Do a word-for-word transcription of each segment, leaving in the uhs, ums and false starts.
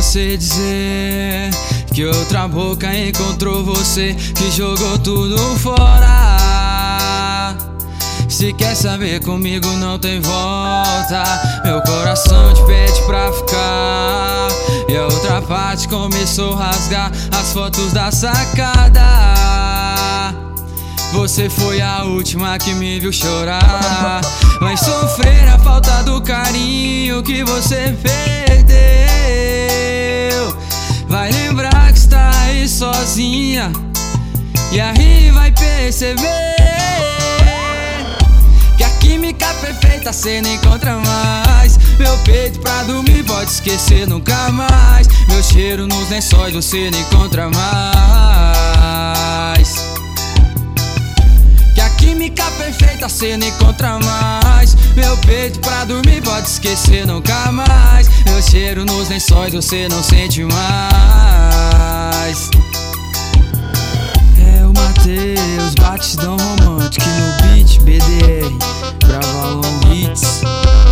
você dizer que outra boca encontrou você, que jogou tudo fora. Se quer saber comigo não tem volta, meu coração te pede pra ficar. E a outra parte começou a rasgar as fotos da sacada. Você foi a última que me viu chorar, vai sofrer a falta do carinho que você perdeu. Vai lembrar que está aí sozinha, e aí vai perceber que a química perfeita cê não encontra mais. Meu peito pra dormir pode esquecer nunca mais. Meu cheiro nos lençóis você não encontra mais. Que a química perfeita cê não encontra mais. Meu peito pra dormir pode esquecer nunca mais. Meu cheiro nos lençóis você não sente mais. É o Matheus, batidão romântico no beat B D R, Bravalon Hits.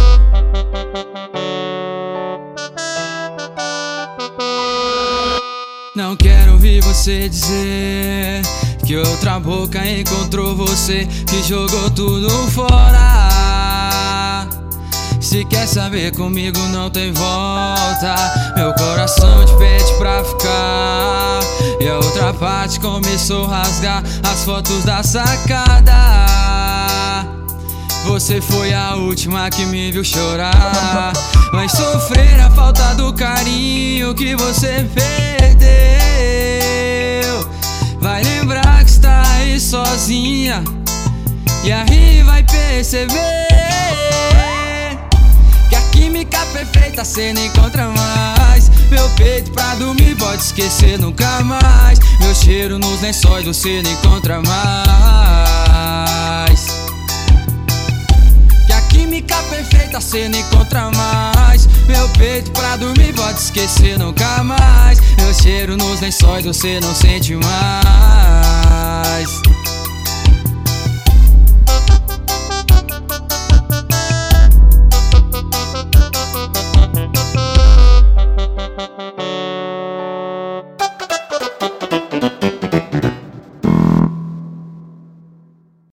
Não quero ouvir você dizer que outra boca encontrou você, que jogou tudo fora. Se quer saber comigo não tem volta, meu coração te pede pra ficar. E a outra parte começou a rasgar as fotos da sacada. Você foi a última que me viu chorar, vai sofrer a falta do carinho que você perdeu. Vai lembrar que está aí sozinha, e aí vai perceber que a química perfeita cê não encontra mais. Meu peito pra dormir pode esquecer nunca mais. Meu cheiro nos lençóis você não encontra mais. Que a química perfeita cê não encontra mais. Meu peito pra dormir pode esquecer nunca mais. Meu cheiro nos lençóis você não sente mais.